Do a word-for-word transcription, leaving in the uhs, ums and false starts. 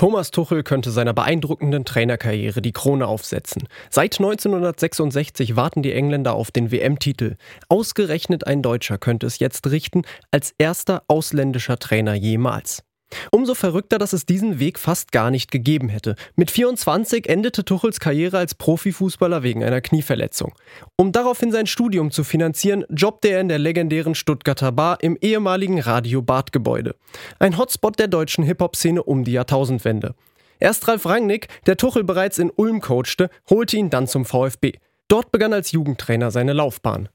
Thomas Tuchel könnte seiner beeindruckenden Trainerkarriere die Krone aufsetzen. Seit neunzehnhundertsechsundsechzig warten die Engländer auf den W M-Titel. Ausgerechnet ein Deutscher könnte es jetzt richten, als erster ausländischer Trainer jemals. Umso verrückter, dass es diesen Weg fast gar nicht gegeben hätte. Mit vierundzwanzig endete Tuchels Karriere als Profifußballer wegen einer Knieverletzung. Um daraufhin sein Studium zu finanzieren, jobbte er in der legendären Stuttgarter Bar im ehemaligen Radio-Bad-Gebäude. Ein Hotspot der deutschen Hip-Hop-Szene um die Jahrtausendwende. Erst Ralf Rangnick, der Tuchel bereits in Ulm coachte, holte ihn dann zum VfB. Dort begann als Jugendtrainer seine Laufbahn.